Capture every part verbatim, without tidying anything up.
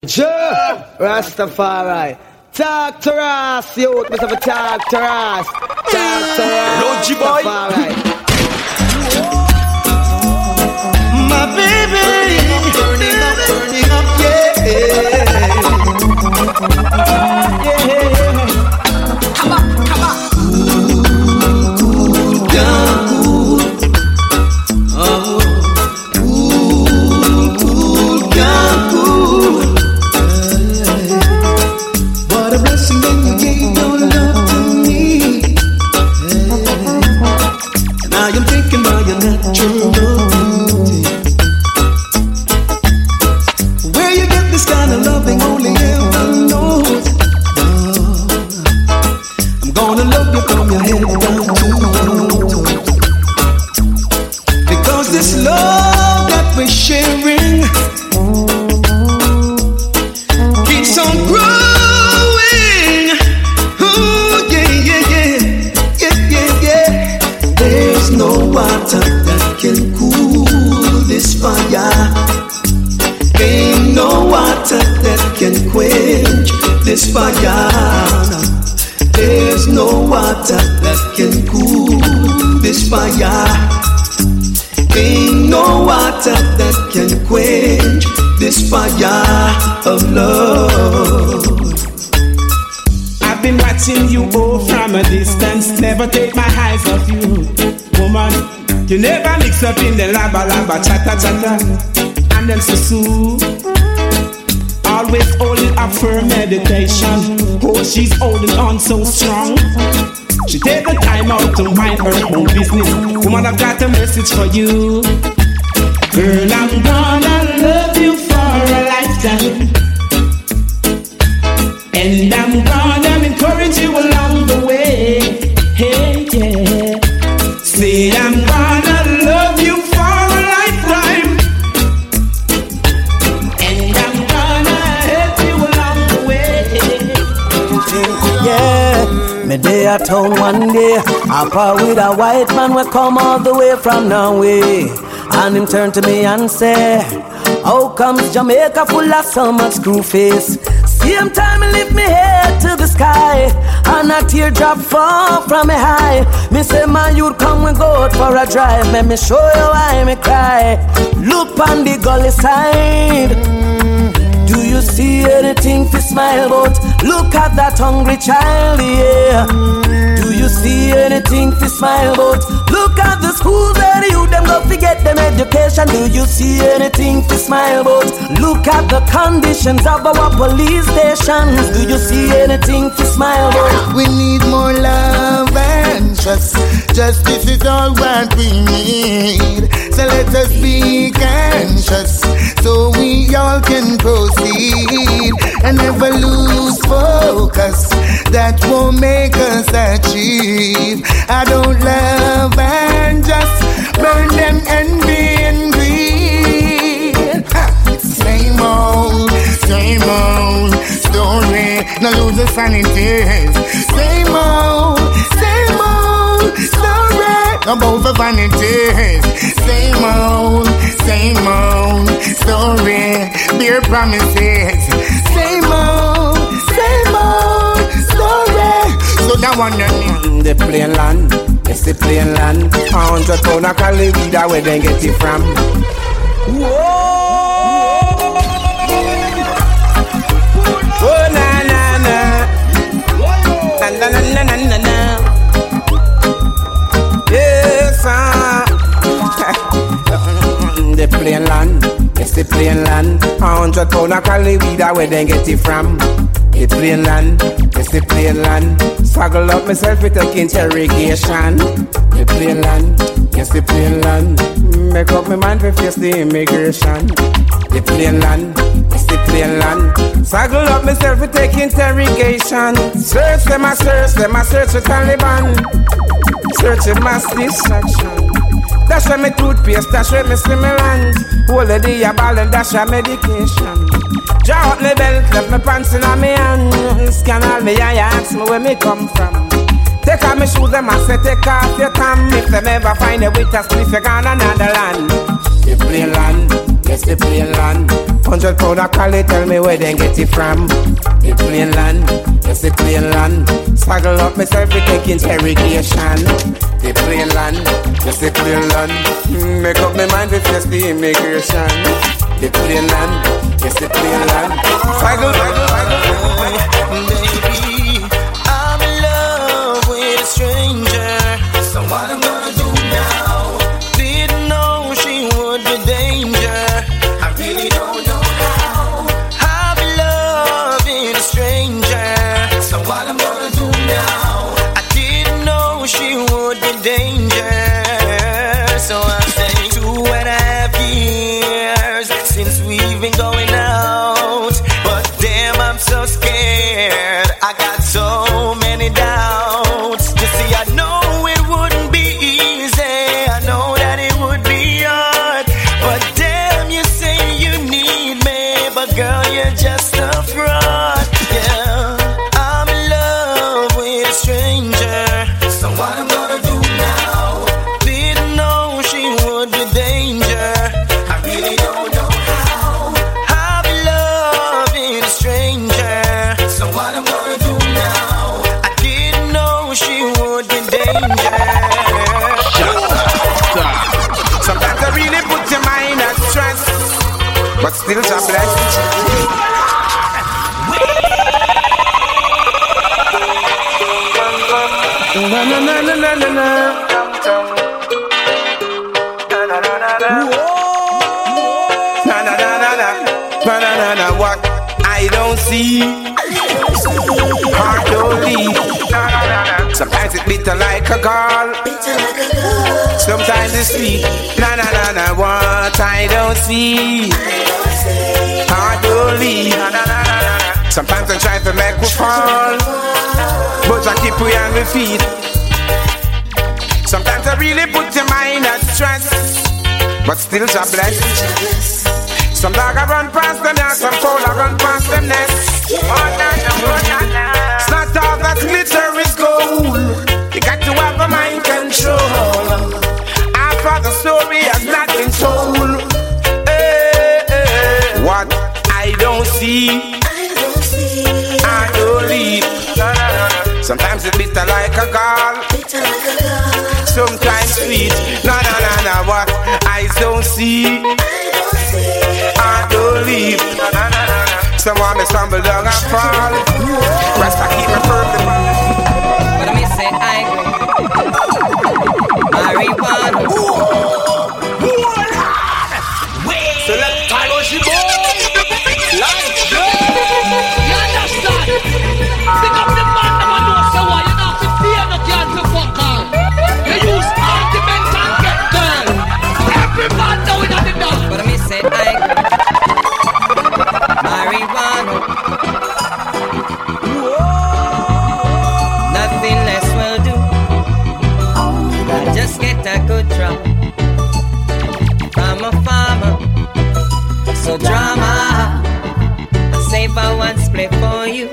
Sure, Rastafari. Talk to us, youth. Must have a talk to us. Talk to us, Rastafari. My baby, burning up, burning up, yeah. Yeah. Come on, come on. Ooh, cool down, cool. Oh, cool, cool down, cool. What a blessing when you gave your love to me. And I am taken by your natural beauty. Where you get this kind of loving only heaven knows. Oh, I'm gonna love you from your head down to your toes. Because this love that we're sharing keeps on growing. Ooh, yeah, yeah, yeah, yeah, yeah, yeah. There's no water that can cool this fire. Ain't no water that can quench this fire. There's no water that can cool this fire. Ain't no water that can quench this fire of love. I've been watching you all from a distance, never take my eyes off you, woman. You never mix up in the laba laba chatta chatta and then susu. Always holding up for meditation. Oh, she's holding on so strong. She take the time out to mind her own business. Woman, I've got a message for you. Girl, I'm gonna love you for a lifetime. And I'm gonna encourage you along the way. Hey, yeah. Say I'm gonna love you for a lifetime. And I'm gonna help you along the way. Yeah, me day at town one day, I part with a white man we come all the way from Norway. And him turn to me and say, how comes Jamaica full of so much screw face? Same time I lift me head to the sky, and a teardrop fall from me high. Me say my youth come we go out for a drive. Let me show you why me cry. Look on the gully side. Do you see anything to smile about? Look at that hungry child, yeah. Do you see anything to smile about? Look at the schools where the youth them go to get them education. Do you see anything to smile about? Look at the conditions of our police stations. Do you see anything to smile about? We need more love and trust. Justice is all what we need. So let us be conscious, so we all can proceed and never lose focus. That won't make us achieve. I don't love and just burn them envy and greed. Ha! It's the same old, same old story. No lose the sanity. Same old, same old story. No both for vanity. Same old, same old story. Beer promises. Same old, same old story. So that one mm, the plain land, it's the plain land. A hundred pound of Cali weed, where they get it from. Whoa! Oh na na na, na na na na na na. Yes, ah. The plain land, it's the plain land. A hundred pound of Cali weed, where they get it from. The plain land, it's the plain land. Struggle up myself with a interrogation. The plain land, it's the plain land. Make up my mind to face the immigration. The plain land, it's the plain land. Struggle up myself with take interrogation. Search them, I search them, I search with Taliban. Search with mass distraction. Dash me toothpaste, dash me stimulant. Hold the day a ball and dash a medication. Draw up my belt, left my pants in my hand. Scan all me eye, ask me where me come from. Take off my shoes, them I say take off your tam. If them ever find a way to split, you gone another land. The plain land, yes, the plain land. Hundred pound of cali, tell me where they get it from. The plain land, yes, the plain land. Saggle up myself, we taking interrogation. The plain land, yes, the plain land. Mm, make up my mind with just the immigration. The plain land, yes, the plain land. Saggle, saggle, saggle, baby, I'm in love with a stranger. So what I'm gonna do now? Didn't know she would be danger. I really don't know how. I'm in love with a stranger. So what I'm gonna do now? I didn't know she would be danger. So I say two and a half years since we've been going out. But damn, I'm so scared. I got so many doubts. You see, I know it wouldn't be easy. I know that it would be hard. But damn, you say you need me, but girl, you're just a fraud. Yeah, I'm in love with a stranger. So what I'm gonna do now? Didn't know she would be danger. I really don't know how. I'm in love with a stranger. So what I'm gonna do now? I didn't know she would be danger. sometimes I really put your mind at stress, but still God bless. Na na na na na na na. Na na na na na. Na na na na. What I don't see, heart don't leave. Sometimes it's bitter like a gall. Sometimes it's sweet. Na na na na. What I don't see, heart don't leave. Sometimes I try to make we fall, but I keep we on my feet. Sometimes I really put your mind at stress, but still God bless. Some dog I run past them now, some fowl I run past them nest. Oh, na, na, oh, na, na. It's not all that glitter is gold. You got to have a mind control. Our father's story has not been told. Hey, hey. What I don't see, I don't leave. Sometimes it's bitter like a gall, sometimes sweet. No, no, no, no. What eyes don't see, I don't leave. Some want me stumble down and fall. Rest I keep me perfect. But I may say I agree. Marijuana. So let's tie on she boy. Like You understand? Pick up the man that knows so why you not to fear no girl to fuck her. You use argument and get girl. Every man know it at the dog. But I may say I agree. Marijuana. Nothing less will do. I just get a good drop. I'm a farmer, so drama. I save a one split for you.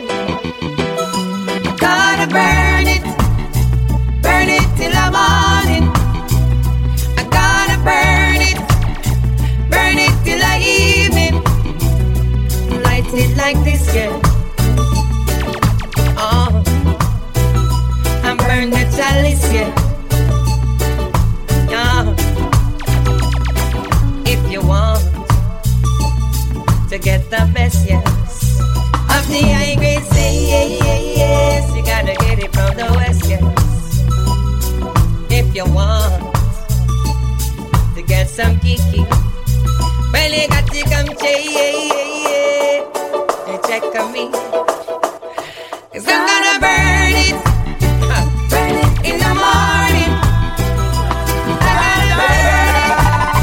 Gotta burn it, burn it till the morning. I gotta burn it, burn it till the evening. Light it like this, yeah. Oh, and burn the chalice, yeah. Yeah. If you want to get the best, yes, of the high grade, say yeah, yeah, yes. You gotta get it from the west, yes. If you want to get some kiki, well, you got to come check, yeah, yeah, yeah. Check on me, 'cause I'm gonna burn it, huh. Burn it in the morning. I gotta burn it.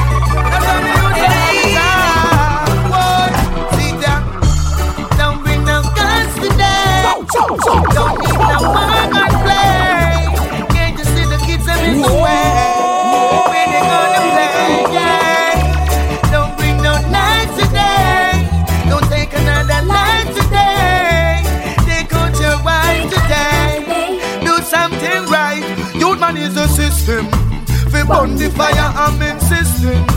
Don't bring no guns today. Don't need no work or play. Can't you see the kids are in the way? When they gonna play? Yeah. Don't bring no knives today. Don't take another life today. Take out your wife today. Do something right. Youth man is a system. We burn the fire, I'm insisting.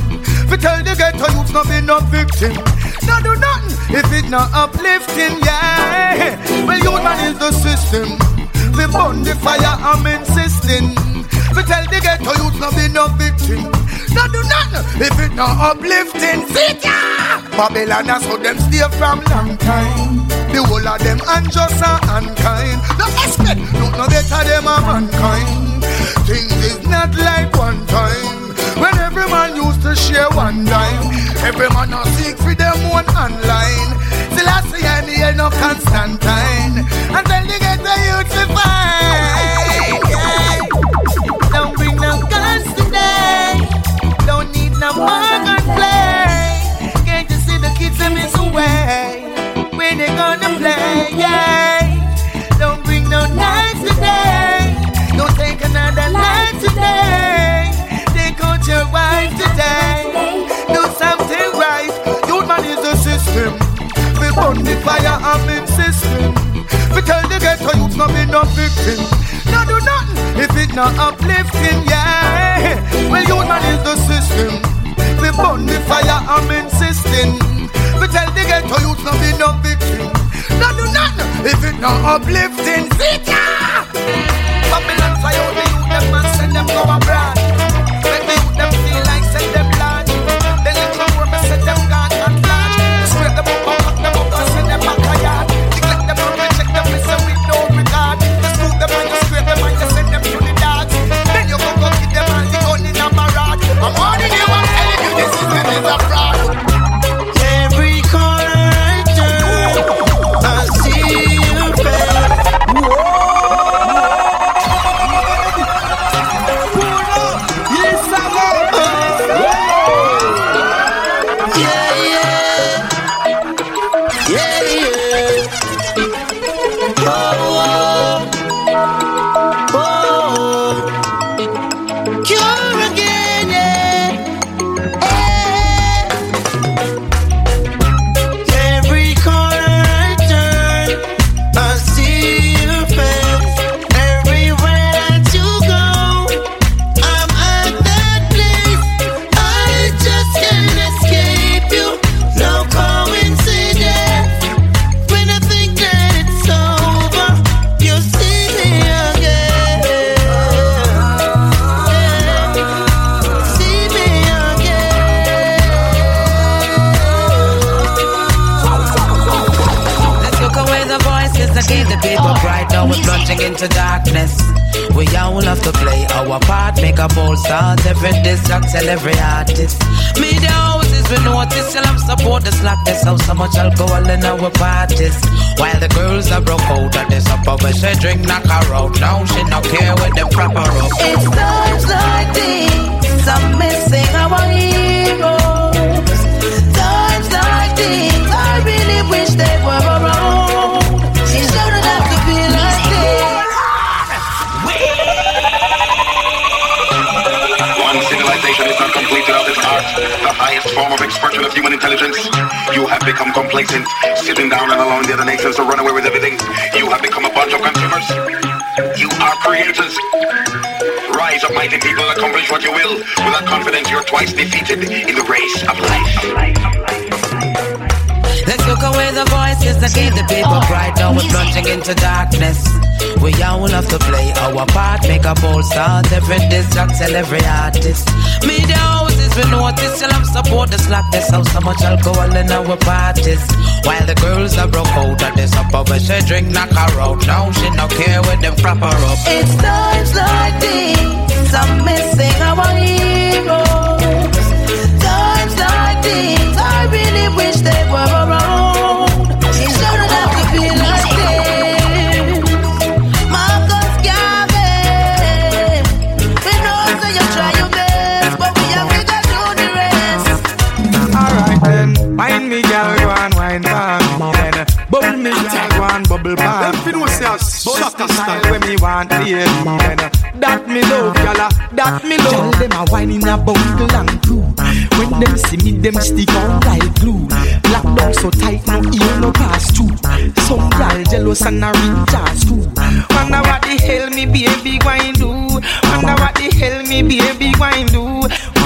We tell the ghetto youth no be no victim. No do nothing if it not uplifting, yeah. Well, youth man is the system. We burn the fire, I'm insisting. We tell the ghetto youth no be no victim. No do nothing if it not uplifting. Sit ya! Babylon has how them stay from long time. The whole of them unjust and unkind. No expect, no no better them a mankind. Things is not like one time when every man used to share one dime. Every man a seek for them one online. Till I see any end of Constantine. Until they get the youth to find, yeah. Don't bring no guns today. Don't need no more gunplay. Can't you see the kids them is away? When they gonna play, yeah. Don't bring no knives today. Don't take another life today. Take out your wife today. Do something right. Youth man is the system. We burn the fire and in system. We tell the ghetto youth no be no victim. No do nothing if it not uplifting, yeah. Well, youth man is the system. We burn the fire and insisting. We tell the ghetto youth no be no victim. No do nothing if it not uplifting. Sit ya! Babylon fly out the youth them and send them go abroad. Let the youth them feel like send them blood. Then let them work and set them guard and flash. Scrape them up and cut them up and send them back a yard. Neglect them and reject them listen with no regard. Just move them and you scrape them and you send them to the dogs. Then you go go get them and the gun in a barrage. I'm warning you, I'm telling you this system is a fraud. Every corner I turn, I see your face. Into darkness, we all have to play our part, make a bold start. Every disc, tell every artist. Media houses, we notice, tell them support the slackness. How so much alcohol in our parties. While the girls are broke out of this upper, but she drink, knock her out. Now she not care with them proper up. It's times like these, I'm missing our heroes. Times like these, I really wish they were around. She shouldn't have to be like this. One civilization is not complete without its art, the highest form of expression of human intelligence. You have become complacent, sitting down and allowing the other nations to run away with everything. You have become a bunch of consumers. You are creators. Rise up, mighty people, accomplish what you will. Without confidence, you're twice defeated in the race of life. Of life, of life, of life. Let's look away the voices that give the people pride. Now we're plunging into darkness. We all have to play our part, make a bold start. Every disc, tell every artist. Media houses, we notice, tell them support the slackness. How so much alcohol in our parties. While the girls are broke out of this upper, but she drink, knock her out. Now she no care with them proper up. It's times like these, I'm missing our heroes. Times like these, I really wish they were around. She shouldn't have to be like this. Marcus Garvey, we know that you try your best, but we have to do the rest. Alright then, wine me girl, go and wine for me then. Bubble me girl, go and bubble for me. If you know say suck a style when me want to hear me then. That me love, y'all, that me love. Tell them a wine in a bungle and crew. When them see me, them stick on like glue. Lock down so tight, no ear, no pass through. Some girl jealous and a reach a screw. Wonder what the hell me baby going do. Wonder what the hell me baby going do. When she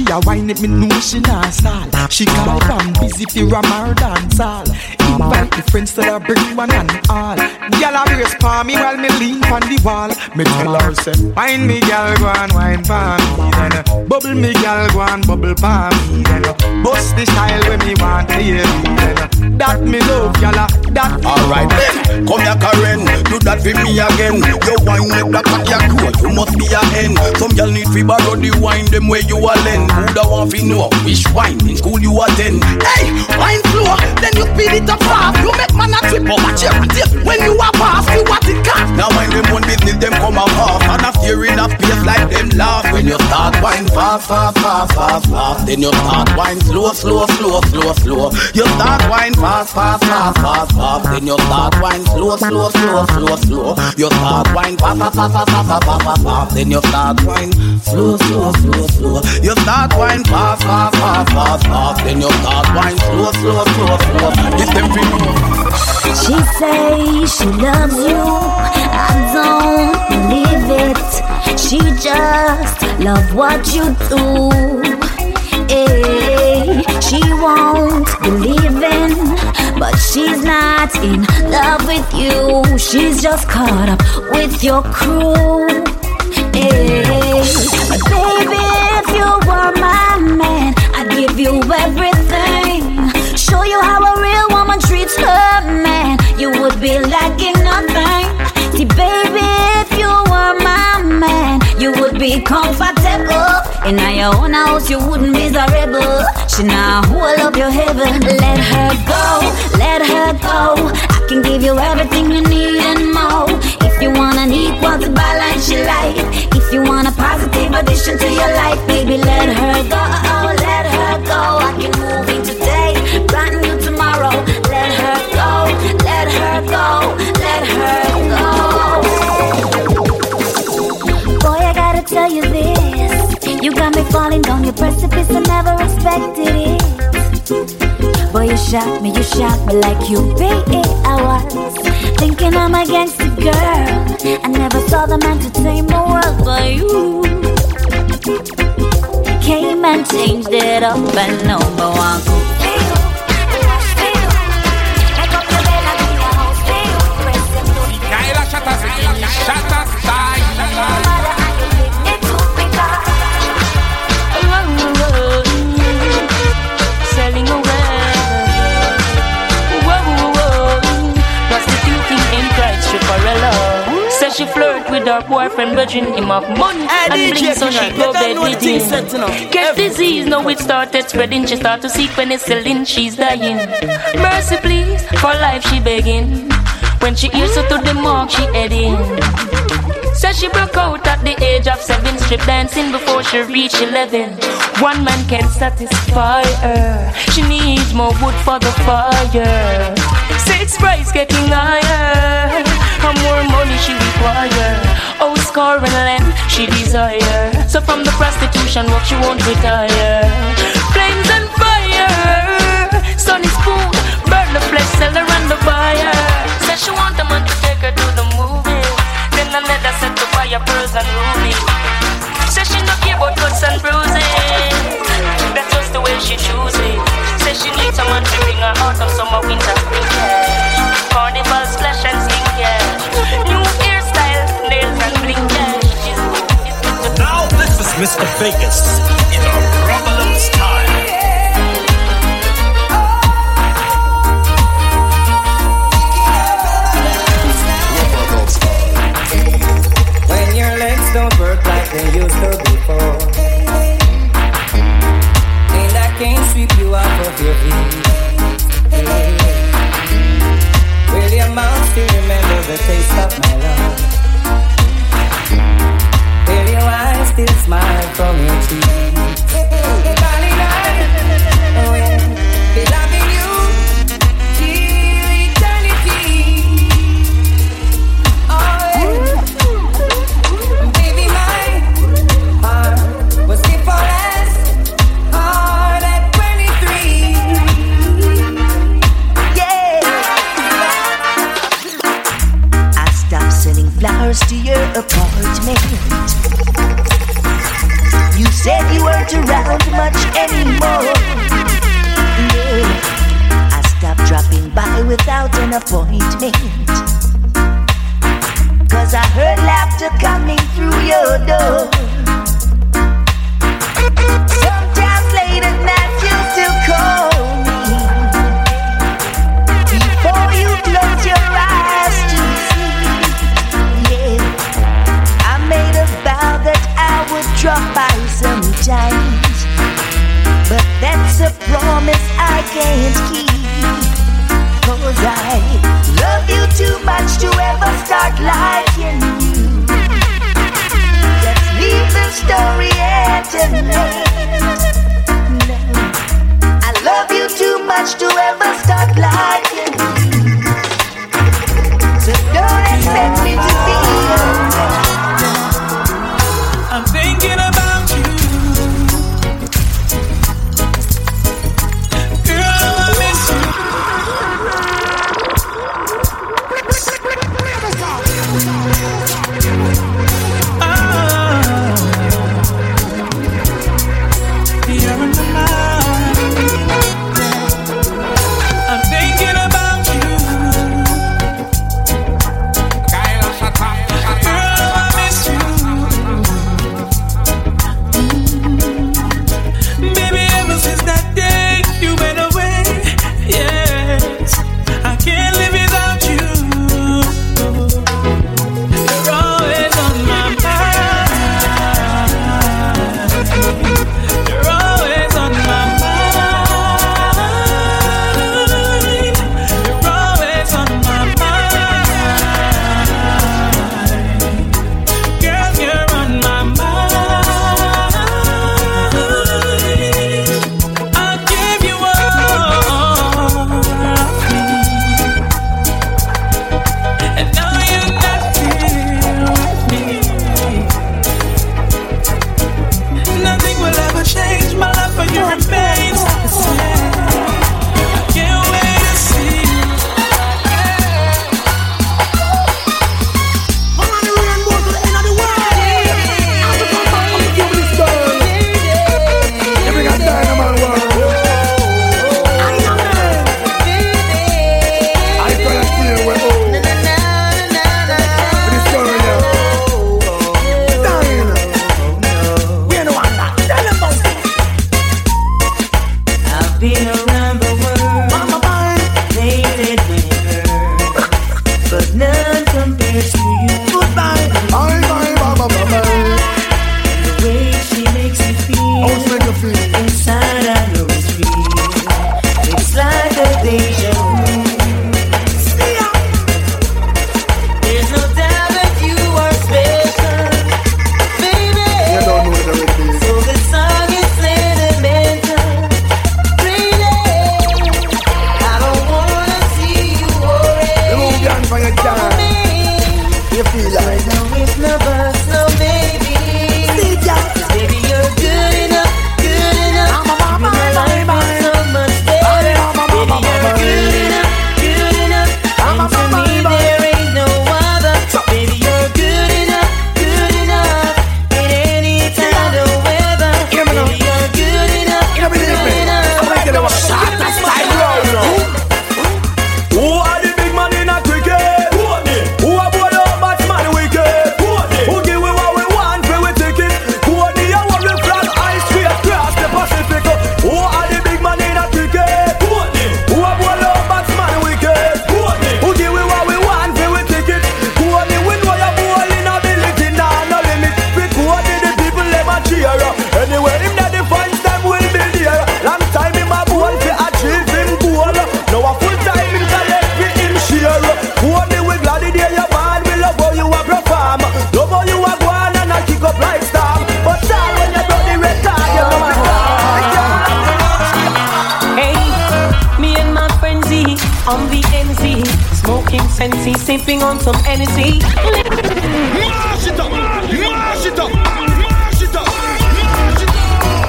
a wine it, me know she not stall. She call from busy for a mar dance all. Invite the friends to the bring one and all. Girl a brace for me while me lean on the wall. Me tell her say, wine me girl go and wine for me. Then uh, bubble me girl go and bubble for me. Then uh, bust the style when me want to hear me. Then uh, that me love girl uh, that. Alright then, come here Karen, do that for me again. You wine make that cut your coat, you must be a hen. Some girl need to borrow the wine them where you a lend. Who da want to know which wine in school you attend? Hey, wine slow, then you speed it up fast. You make man a trip over chair and tip. When you a pass, you what it cost. Now mind them one business, them come a half. And a fear in a face like them laugh. When you start wine fast, fast, fast, fast, fast. Then you start wine slow, slow, slow, slow, slow. You start wine fast, fast, fast, fast, fast. Then you start wine slow, slow, slow, slow, slow. You start wine fast, fast, fast, fast, fast, fast, fast. Then you start wine slow, slow, slow, slow. You start wine fast, fast, fast, fast, fast. Then you start wine slow, slow, slow, slow. It's them for you. She says she loves you, I don't believe it. She just love what you do. Hey, she won't believe in, but she's not in love with you. She's just caught up with your crew. Hey, but baby, if you were my man, I'd give you everything. Show you how a real woman treats her man. You would be lacking nothing. See, baby, if you were my man, you would be comfortable. In your own house, you wouldn't be miserable. She now hold up your heaven. Let her go, let her go. I can give you everything you need and more. If you want an equal to balance your life, if you want a positive addition to your life, baby, let her go, oh, let her go. I can move in today, brand new tomorrow. Let her go, let her go, let her go. Boy, I gotta tell you this, you got me falling down your precipice, I never expected it. Boy, you shot me, you shot me like you be. I was thinking I'm a gangster girl. I never saw the man to tame the world but you. Came and changed it up and number one cool. Selling away. Says she flirt with her boyfriend, virgin him of money and bling, so she go bed with him. Get disease, now it started spreading. She start to seek penicillin, she's dying. Mercy please, for life she begging. When she hears her to the mark, she heading. Says she broke out at the age of seven, strip dancing before she reached eleven. One man can't satisfy her, she needs more wood for the fire. Sex price getting higher, and more money she require. Oh, score and land she desire. So from the prostitution work she won't retire. Flames and fire, sun is food, burn the flesh, sell her and the buyer. Says she want a man to take her to the movie, then another set to buy her pearls and rubies. Says she no care about cuts and bruises, that's just the way she chooses. Says she needs someone to bring her out of summer, winter, spring cash. Carnival, splash and skin cash. New hairstyle, nails and bling cash. Now this is Mister Vegas in a Rubberland style. When your legs don't work like they used to before, and I can't sweep you off of your feet. Will your mouth still remember the taste of my love? Will your eyes still smile from your cheeks? Darling, I, oh yeah, be loving you till eternity. Oh yeah, baby, my heart was still for less hard at twenty-three. Yeah. I stopped selling flowers to your apartment. You said you weren't around much anymore. Yeah, I stopped dropping by without an appointment, 'cause I heard laughter coming through your door. Sometimes late at night you still call me before you close your eyes to see. Yeah, I made a vow that I would drop by sometimes, but that's a promise I can't keep, 'cause I love you too much to ever start liking you. Let's leave the story at an end. No, I love you too much to ever start liking you, so don't expect me to be around. I'm thinking about you, girl, I miss you. You're in my mind. I'm thinking about you. Girl, I miss you. Baby, ever since that day you went away, yes, I can't live without you. You're always on my mind. You're always on my mind. You're always on my mind. Girl, you're on my mind. I give you all of me, and now you're not here with me. Nothing will ever change. My love for you remains the same. I can't wait to see you. I've been around the world, dated many girls, but none compares to you. Goodbye. The way she makes me feel, inside I know it's real. It's like a deja vu. There's no doubt that you are special, baby. So this song is sentimental. Really, I don't wanna see you worry. You feel I know it's no bus, no baby. 'Cause baby, you're good enough, good enough. You make my life feel so much better. Baby, you're good enough, good enough. And to me there ain't no other. Baby, you're good enough, good enough. In any kind of weather. Baby, you're good enough, good enough. Who are the big man in a cricket? Who are boy up bad man wicked? Who give we what we want for we ticket? Who are the one we flag ice straight across the Pacific? Who are the big man in a cricket? Who are boy up bad man wicked? Who give we what we want for we ticket? Who are the win what you ball in ability? Nah, no limit. Pick who are the the people them a cheer up. Anyway, him that the fans them will be there. Long time him a ball to achieve him goal. Now a full time him collect with him share. Who are the we glad the day you born? We love how you a perform. Love how you a go on and a kick up like storm. But all when you got the record, you know Hey, me and my friend Z on the N Z, smoking Sensi, sipping on some Hennessy. mash it up, mash it up, mash it up, mash it up.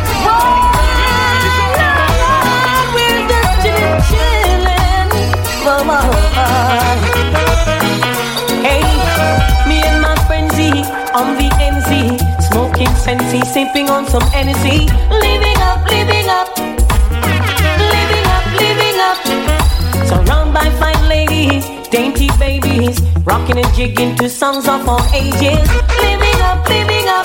We're just chillin'. Mama. Hey, me and my friend Z on the N Z, smoking fancy, sipping on some Hennessy. Living up, living up, living up, living up. Surrounded by fine ladies, dainty babies, rocking and jigging to songs of all ages. Living up, living up,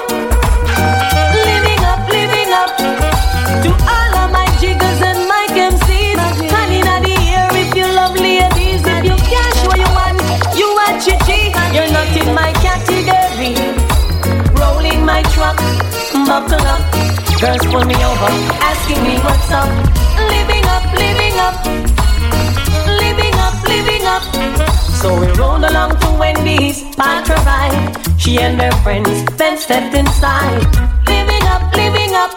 living up, living up. To all of my jiggers and my M Cs, hand in the air if you love ladies. If you cash what you want, you are chichi. You're not in my category. Rolling my truck, buckle up. Girls pull me over, asking me what's up. Living up, living up, living up, living up. So we rolled along to Wendy's, parked her ride. She and her friends then stepped inside. Living up, living up,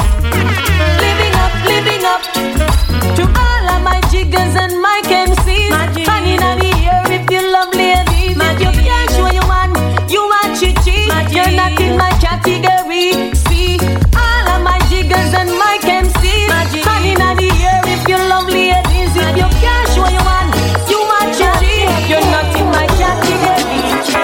living up, living up. To all of my jiggers and my M Cs, hand in the air if you love ladies. If you cash what you want, you are chichi. You're not in my category. See, all of my jiggers and my M Cs, hand in the air if you love ladies. If you cash what you want, you are chichi. You're not in my category.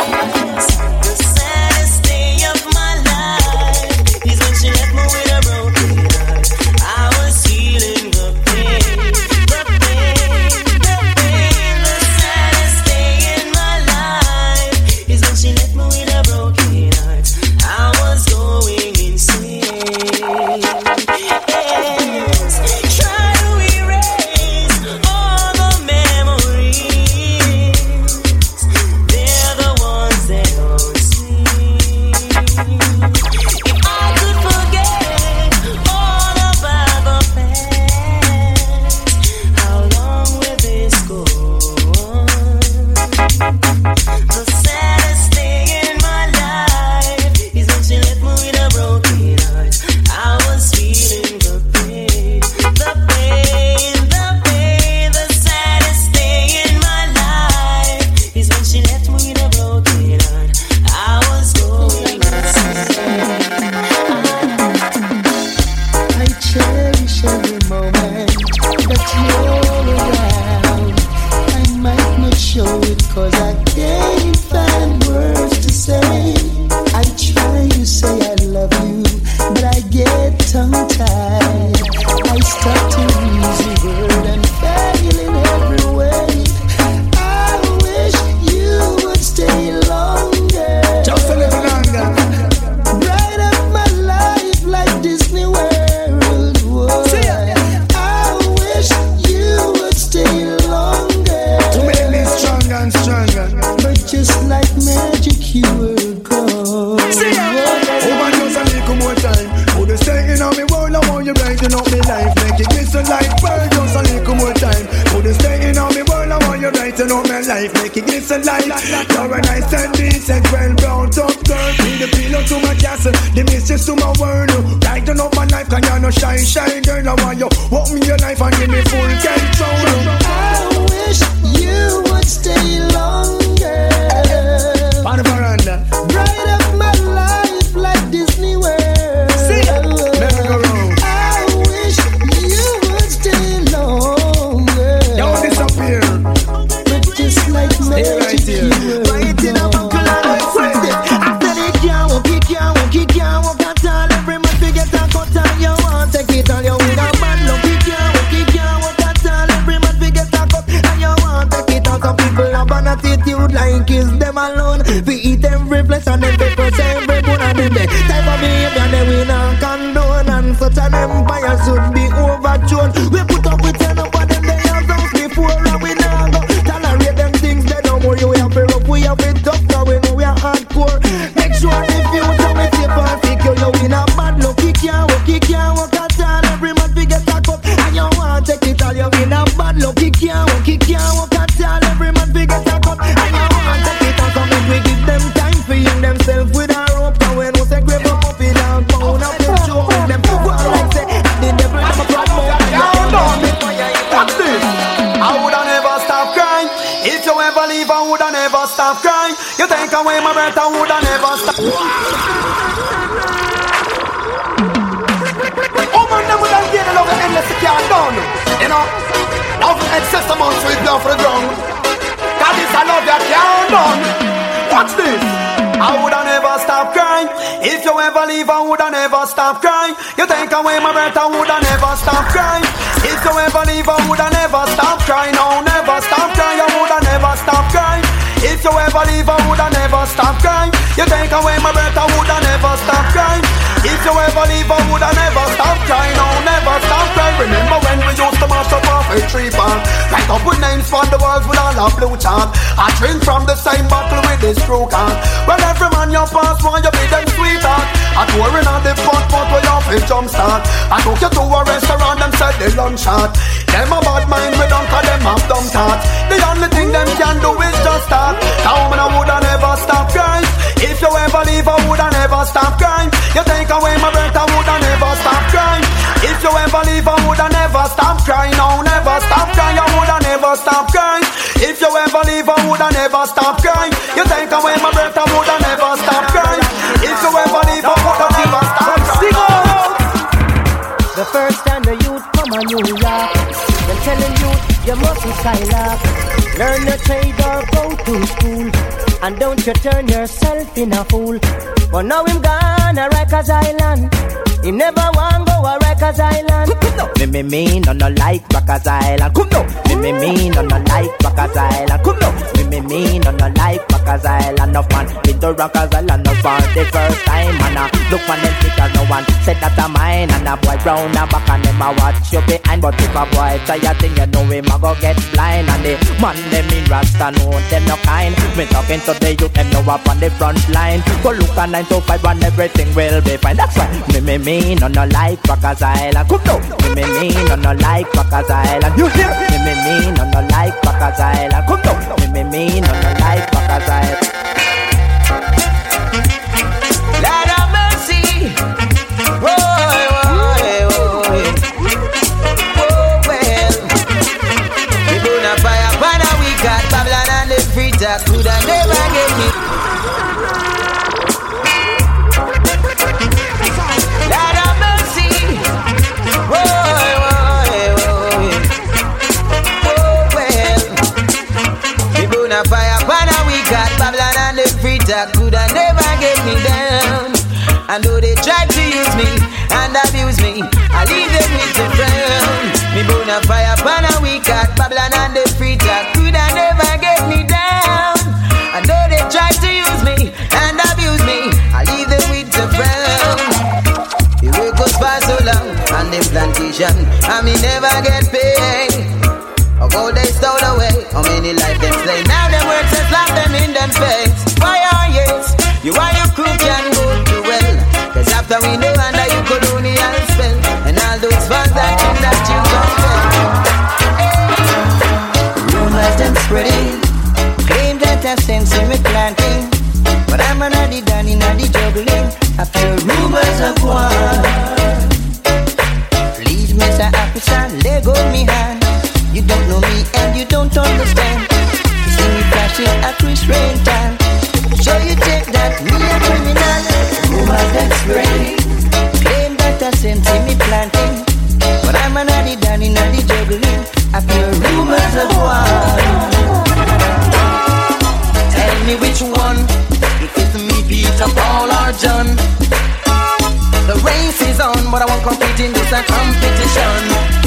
The saddest day of my life is when she left me with a broken heart. I was feeling the pain, the pain, the pain. The saddest day in my life is when she left me with a broken heart. I was going insane. Yes. Try to erase all the memories. They're the ones that don't see. If I could forget all about the past, how long will this go on? The saddest thing in my life is when she left me with a broken heart. I was feeling the pain, the pain, the pain. The saddest thing in my life is when she left me with a broken heart. I was going insane. I cherish every moment that you're around. I might not show it cause I can't find words to say. I try to say I love you, but I get tongue-tied. I start to lose the word and fail in every way. I wish you would stay longer. Just a little longer. Bright up my life like Disney World would. I wish you would stay longer. To make me stronger and stronger. But just like magic you were gone. Woman, just a little more time. Put the stay in on me world, I want you brighten up me life. Make it glisten like pearl, just a little more time. Put the stay in on me world, I want you brighten up my life. Make it glisten like you're a nice and decent, well brought up girl. Be the pillow to my castle, the mistress to my world. Brighten up my life, cause you're no shy, shy girl. I want you walk me your life and give me full control. I wish you would stay longer. On the veranda. Bright up my life like Disney World. I wish you would stay longer. Don't disappear. But just like magic you were gone. I said it can't walk, it can't walk, it can't walk at all. Every man we get a cut and you want take it all. You with a bad luck, it can't walk, it can't walk at all. Every man we get a cut and you want take it all. Some people have an attitude like it's them alone. We eat every flesh and then they cross every bone and then they type of behavior they we not condone. And such an empire should be overthrown. We put up with ten up and then they have those before and we now go tolerate them things they don't more. You have to rough, we have it tough, cause we know we are hardcore. Make sure the future we safe and secure. You in a bad luck, it can't walk, it can't walk at all. Every man we get a cup and you want take it all. You in a bad luck, it can't walk, it can't walk at all. Every man we get a cup and you want take it all. So make we give them time for young themselves with a rope. And when we say grab up up in and pound up the show with them. Well, like say, the devil never promote. What's this? I woulda never stop crying. If you ever leave, I woulda never stop crying. You take away my breath, I woulda never stop. Woman, them woulda get a love endless you can't done. You know, love excess amounts with love for the ground. God is a love you can't done. Watch this. I woulda never stop crying. If you ever leave, I woulda never stop crying. You take away my breath, I woulda never stop crying. If you ever leave, I woulda never stop crying. No, never stop crying, I woulda never stop crying. If you ever leave, I woulda never stop crying. You take away my breath, I woulda never stop crying. If you ever leave, I woulda never stop crying. No, never stop crying. Remember when we used to mash up off a tree farm, light up with names on the walls with all a blue chant. I drink from the same bottle with this screw can. Well, every man you pass, want you be them sweetheart. I touring on the front pot where you fit jump start. I took you to a restaurant, them said they lunch hot. Them a bad mind, we don't call them have dumb thought. The only thing them can do is just start. Now man, I woulda never stop crying. If you ever leave, I woulda never stop crying. You take away my breath, I woulda never stop crying. If you ever leave, I woulda never stop crying. No, never stop crying, I woulda never stop crying. If you ever leave, I woulda never stop crying. You take away my breath, I woulda never stop crying. If you ever leave, I woulda never stop crying. The first time the youth come a New York, they're telling you you mustn't style up. Learn a trade or go to school, and don't you turn yourself in a fool. But now him gone a Rikers Island. He never want go a Rikers Island. Me me me no no like Rikers Island. Come no. Me me me no no like Rikers Island. Come no. Me me me no no like Rikers Island. No man been to Rikers Island no for the first time. And I look on them pictures, no one said that a mine. And a boy brown a back and them a watch you behind. But if a boy try a thing, you know him a go get blind. And the man them in Rasta know them no kind. Me talking to the youth, them know up on the front line. Go look at nine to five and everything will be fine. That's why me me me no no like Rikers Island. Come no. Me me me no no like Rikers Island. You hear? Me me me no no like Rikers Island. Come no. Me me me no no like Rikers Island. Lord have mercy. Oh, oh, oh, oh, well. We gonna fire upon a we got Babylon and the free talk coulda never get me. Lord have mercy. Oh, oh, oh, oh, well. We gonna fire upon a we got Babylon and the free talk coulda never get me down. And though they try to use me and abuse me, I leave them with the frown. Me bona fire upon a weak at Babylon and the free talk coulda never get me down. And though they try to use me and abuse me, I leave them with the frown. The work goes by so long on the plantation, and me never get paid. Of all they stole away, how many life them slay? Now them works and slap them in them face. Why are yes, you are your crew can go to well. Cause after we know under you colonial spell, and all those fans that you that you compare. Hey. Rumors them spreading, claim that I've sense in me planting, but I'm already done in the juggling. After rumors of war, please Mister Officer, let go me hand. You don't know me and you don't understand. You see me flashing at Chris Rain time. So you take that me a criminal. Rumors that spreading, claim that I sense in me planting, but I'm an addy down in the juggling. I feel rumors of war. Tell me which one, if it's me, Peter, Paul or John. The race is on, but I won't compete in this a competition.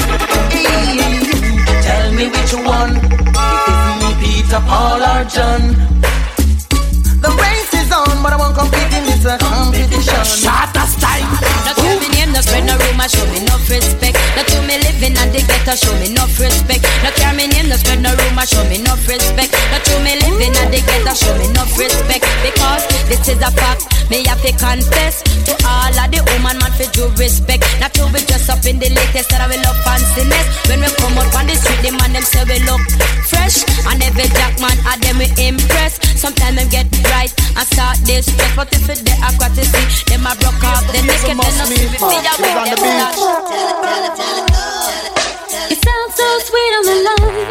Tell me which one, if it's me, Peter, Paul or John. The race is on, but I won't compete in this a competition. Shut up, time. Not to me name, no spread no rumor, show me enough respect. Not to me living at the ghetto, show me enough respect. Not to me name, no spread no rumor, show me enough respect. Not to me living at the ghetto, show me enough respect. Because this is a fact, me have to confess to all of the woman man for due respect. Not to be dressed up in the latest that I will love fanciness. When we come out on the street, the man them say we look fresh, and every jack man at them we impress. Sometimes them get right and start this stress, but if it's the aquaticity, them a broke off the neck and then no see me feel away them start. You sound so sweet on the line.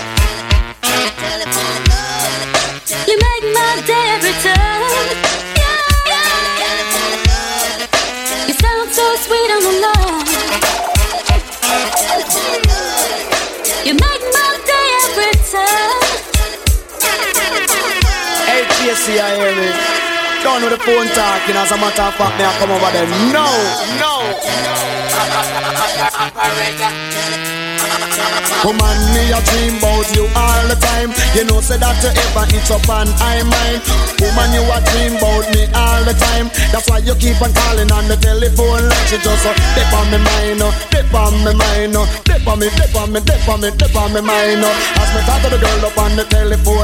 You make my day every time. You sound so sweet on the line. You make my day every time. H C I hear me. done with the phone talking. As a matter of fact, me I come over there. No, no. Woman, me a dream about you all the time. You know, say that you ever hit up and I mine. Woman, you a dream about me all the time. That's why you keep on calling on the telephone like you just uh, dip on me mind, uh, dip on me mind, uh, dip on me, dip on me, dip on me, dip on me mind. Uh. As me talk to the girl up on the telephone